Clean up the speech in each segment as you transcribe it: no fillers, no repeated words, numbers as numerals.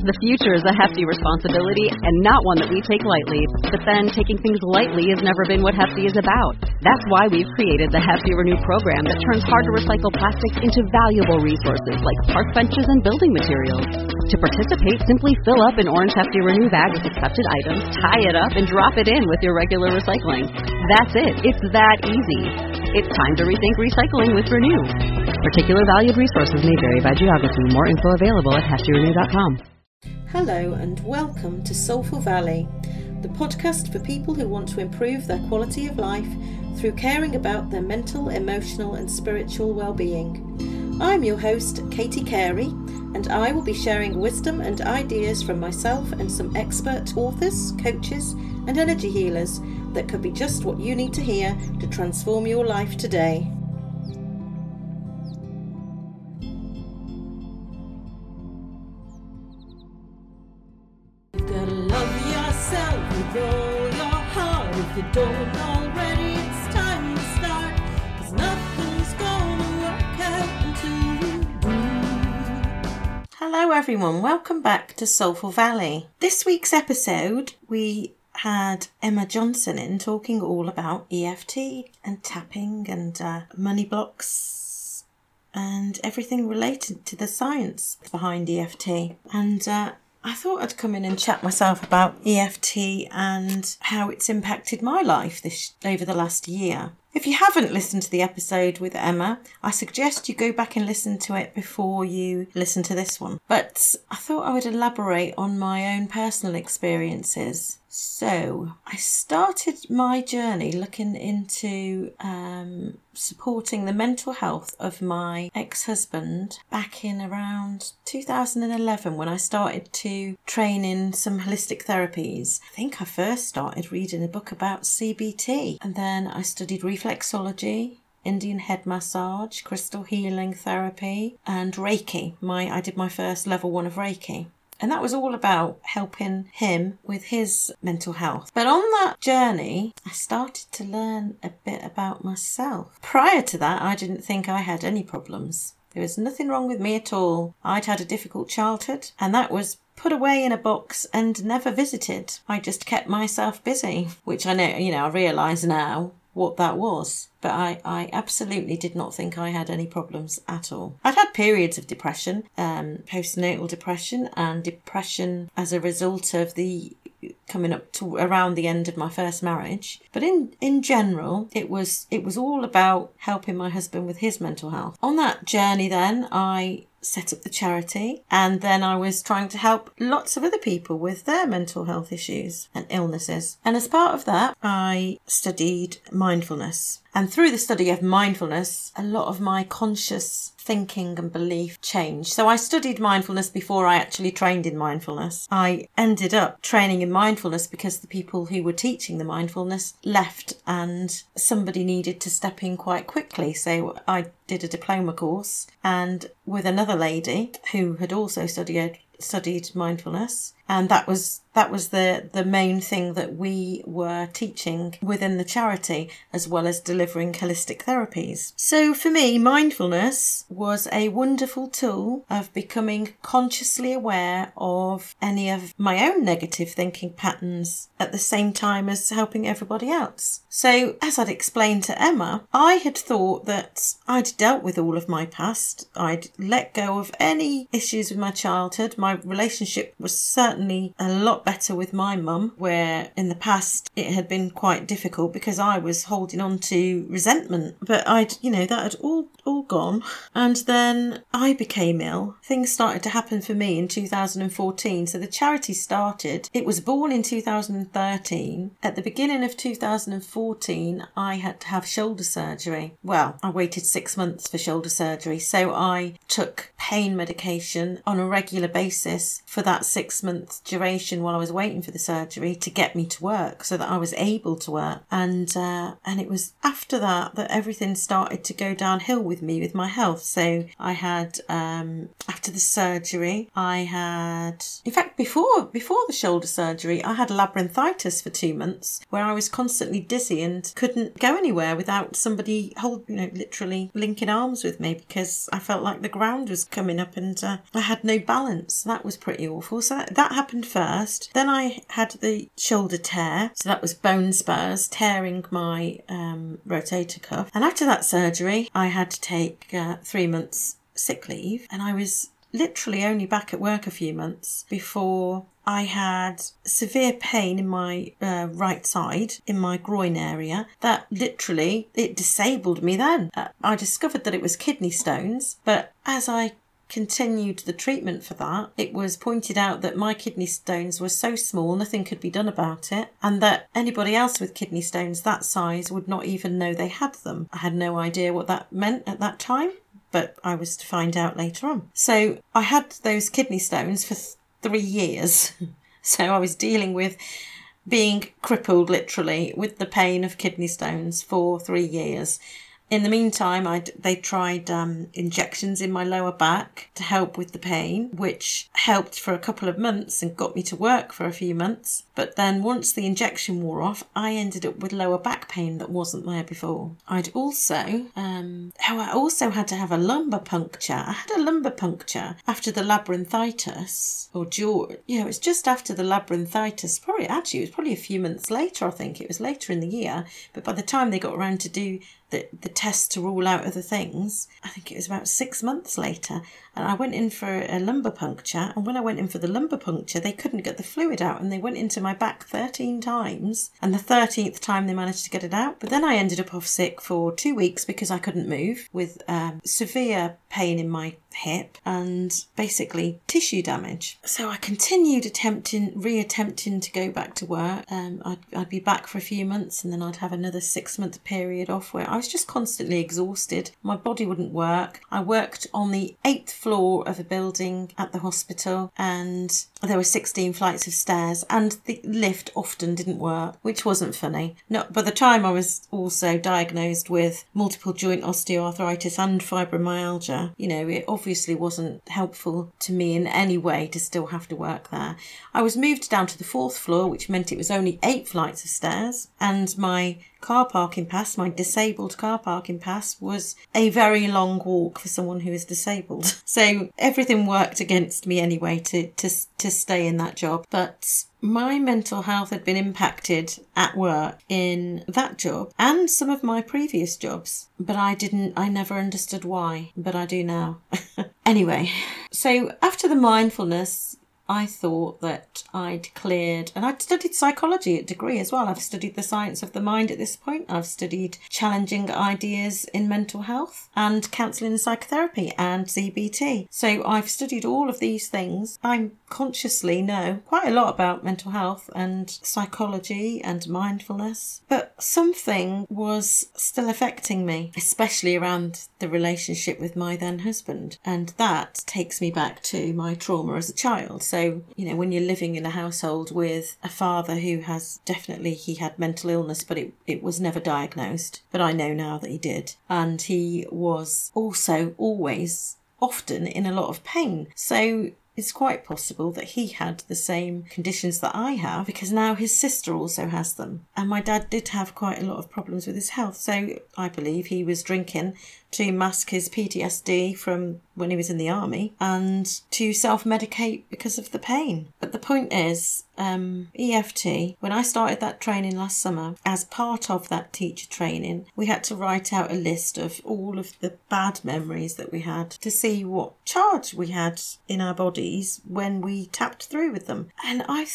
The future is a hefty responsibility and not one that we take lightly. But then taking things lightly has never been what Hefty is about. That's why we've created the Hefty Renew program that turns hard-to-recycle plastics into valuable resources like park benches and building materials. To participate, simply fill up an orange Hefty Renew bag with accepted items, tie it up, and drop it in with your regular recycling. That's it. It's that easy. It's time to rethink recycling with Renew. Particular valued resources may vary by geography. More info available at heftyrenew.com. Hello and welcome to Soulful Valley, the podcast for people who want to improve their quality of life through caring about their mental, emotional and spiritual well-being. I'm your host, Katie Carey, and I will be sharing wisdom and ideas from myself and some expert authors, coaches and energy healers that could be just what you need to hear to transform your life today. With all your heart, if you don't already, it's time to start, 'cause nothing's gonna work out until you do. Hello everyone, welcome back to Soulful Valley. This week's episode we had Emma Johnson in talking all about EFT and tapping and money blocks and everything related to the science behind EFT. And I thought I'd come in and chat myself about EFT and how it's impacted my life over the last year. If you haven't listened to the episode with Emma, I suggest you go back and listen to it before you listen to this one. But I thought I would elaborate on my own personal experiences. So I started my journey looking into supporting the mental health of my ex-husband back in around 2011 when I started to train in some holistic therapies. I think I first started reading a book about CBT, and then I studied reflexology, Indian head massage, crystal healing therapy and Reiki. I did my first level 1 of Reiki. And that was all about helping him with his mental health. But on that journey, I started to learn a bit about myself. Prior to that, I didn't think I had any problems. There was nothing wrong with me at all. I'd had a difficult childhood, and that was put away in a box and never visited. I just kept myself busy, which I know, I realise now what that was. But I absolutely did not think I had any problems at all. I'd had periods of depression, postnatal depression and depression as a result of the coming up to around the end of my first marriage. But in general, it was all about helping my husband with his mental health. On that journey then, I set up the charity, and then I was trying to help lots of other people with their mental health issues and illnesses. And as part of that, I studied mindfulness. And through the study of mindfulness, a lot of my conscious thinking and belief changed. So I studied mindfulness before I actually trained in mindfulness. I ended up training in mindfulness because the people who were teaching the mindfulness left and somebody needed to step in quite quickly. So I did a diploma course, and with another lady who had also studied mindfulness, and that was the main thing that we were teaching within the charity, as well as delivering holistic therapies. So for me, mindfulness was a wonderful tool of becoming consciously aware of any of my own negative thinking patterns at the same time as helping everybody else. So as I'd explained to Emma, I had thought that I'd dealt with all of my past. I'd let go of any issues with my childhood. My relationship was certainly a lot better with my mum, where in the past it had been quite difficult because I was holding on to resentment. But that had all gone. And then I became ill. Things started to happen for me in 2014. So the charity started. It was born in 2013. At the beginning of 2014, I had to have shoulder surgery. Well, I waited 6 months for shoulder surgery. So I took pain medication on a regular basis for that 6 month 3-month duration while I was waiting for the surgery to get me to work so that I was able to work. And it was after that everything started to go downhill with me, with my health. So I had, after the surgery, in fact, before the shoulder surgery, I had labyrinthitis for 2 months where I was constantly dizzy and couldn't go anywhere without somebody literally linking arms with me, because I felt like the ground was coming up and I had no balance. That was pretty awful. So that happened first. Then I had the shoulder tear. So that was bone spurs tearing my rotator cuff. And after that surgery, I had to take 3 months sick leave, and I was literally only back at work a few months before I had severe pain in my right side, in my groin area, that literally, it disabled me then. I discovered that it was kidney stones, but as I continued the treatment for that, it was pointed out that my kidney stones were so small nothing could be done about it, and that anybody else with kidney stones that size would not even know they had them. I had no idea what that meant at that time, but I was to find out later on. So I had those kidney stones for 3 years. So I was dealing with being crippled literally with the pain of kidney stones for 3 years. In the meantime, they tried injections in my lower back to help with the pain, which helped for a couple of months and got me to work for a few months. But then once the injection wore off, I ended up with lower back pain that wasn't there before. I also had to have a lumbar puncture. I had a lumbar puncture after the labyrinthitis, it was just after the labyrinthitis. It was probably a few months later. I think it was later in the year. But by the time they got around to do the test to rule out other things, I think it was about 6 months later, and I went in for a lumbar puncture. And when I went in for the lumbar puncture, they couldn't get the fluid out, and they went into my back 13 times, and the 13th time they managed to get it out. But then I ended up off sick for 2 weeks because I couldn't move, with severe pain in my hip and basically tissue damage. So I continued reattempting to go back to work. I'd be back for a few months, and then I'd have another 6-month period off where I was just constantly exhausted. My body wouldn't work. I worked on the 8th floor of a building at the hospital, and there were 16 flights of stairs, and the lift often didn't work, which wasn't funny. No, by the time I was also diagnosed with multiple joint osteoarthritis and fibromyalgia, it obviously wasn't helpful to me in any way to still have to work there. I was moved down to the 4th floor, which meant it was only 8 flights of stairs, and my car parking pass, my disabled car parking pass, was a very long walk for someone who is disabled. So everything worked against me anyway to stay in that job. But my mental health had been impacted at work in that job and some of my previous jobs, but I never understood why, but I do now. Anyway, so after the mindfulness, I thought that I'd cleared, and I'd studied psychology at degree as well. I've studied the science of the mind at this point. I've studied challenging ideas in mental health and counselling and psychotherapy and CBT. So I've studied all of these things. I consciously know quite a lot about mental health and psychology and mindfulness, but something was still affecting me, especially around the relationship with my then husband. And that takes me back to my trauma as a child. So, when you're living in a household with a father who he had mental illness, but it was never diagnosed. But I know now that he did. And he was also always often in a lot of pain. So it's quite possible that he had the same conditions that I have, because now his sister also has them. And my dad did have quite a lot of problems with his health. So I believe he was drinking to mask his PTSD from when he was in the army and to self-medicate because of the pain. But the point is, EFT, when I started that training last summer, as part of that teacher training, we had to write out a list of all of the bad memories that we had to see what charge we had in our bodies when we tapped through with them. And I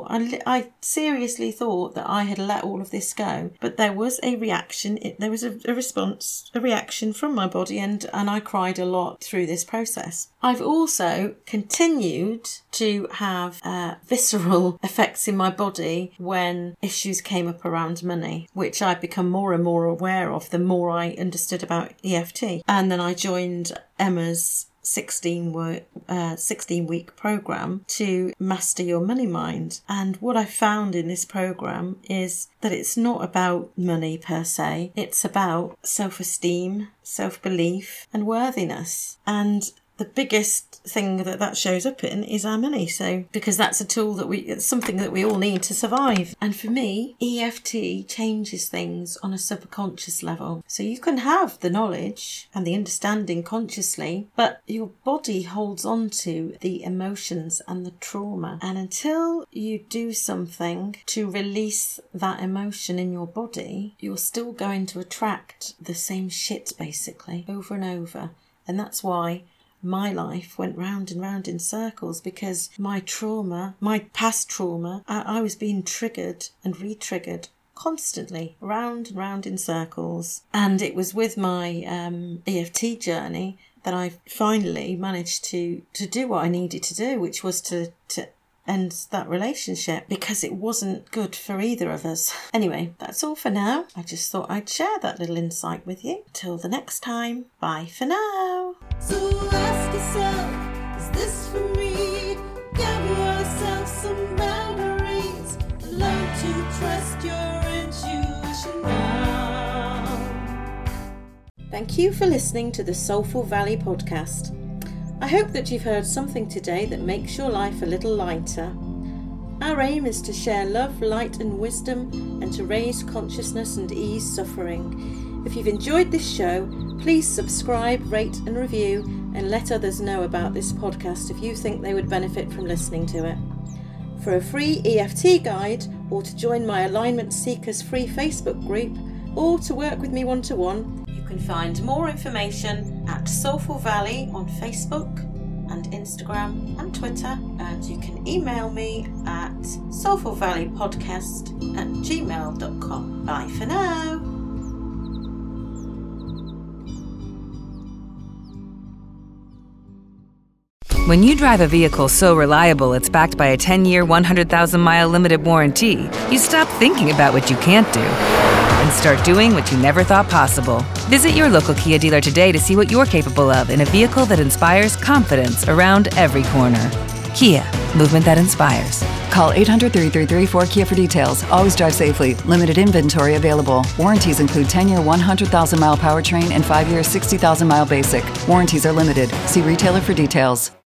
seriously thought that I had let all of this go, but there was a reaction, there was a response, a reaction from my body, and I cried a lot through this process. I've also continued to have visceral effects in my body when issues came up around money, which I've become more and more aware of the more I understood about EFT. And then I joined Emma's 16-week program to master your money mind. And what I found in this program is that it's not about money per se. It's about self-esteem, self-belief and worthiness. And the biggest thing that shows up in is our money. So, because that's a tool it's something that we all need to survive. And for me, EFT changes things on a subconscious level. So you can have the knowledge and the understanding consciously, but your body holds on to the emotions and the trauma. And until you do something to release that emotion in your body, you're still going to attract the same shit basically over and over. And that's why my life went round and round in circles, because my past trauma, I was being triggered and re-triggered constantly, round and round in circles. And it was with my EFT journey that I finally managed to do what I needed to do, which was to end that relationship, because it wasn't good for either of us. Anyway, that's all for now. I just thought I'd share that little insight with you. Till the next time, bye for now. So ask yourself, is this for me? Give yourself some boundaries. Learn to trust your intuition now. Thank you for listening to the Soulful Valley podcast. I hope that you've heard something today that makes your life a little lighter. Our aim is to share love, light and wisdom, and to raise consciousness and ease suffering. If you've enjoyed this show, please subscribe, rate and review, and let others know about this podcast if you think they would benefit from listening to it. For a free EFT guide, or to join my Alignment Seekers free Facebook group, or to work with me one-to-one, you can find more information at Soulful Valley on Facebook and Instagram and Twitter, and you can email me at soulfulvalleypodcast@gmail.com. Bye for now. When you drive a vehicle so reliable it's backed by a 10-year, 100,000-mile limited warranty, you stop thinking about what you can't do and start doing what you never thought possible. Visit your local Kia dealer today to see what you're capable of in a vehicle that inspires confidence around every corner. Kia, movement that inspires. Call 800-333-4KIA for details. Always drive safely. Limited inventory available. Warranties include 10-year, 100,000-mile powertrain and 5-year, 60,000-mile basic. Warranties are limited. See retailer for details.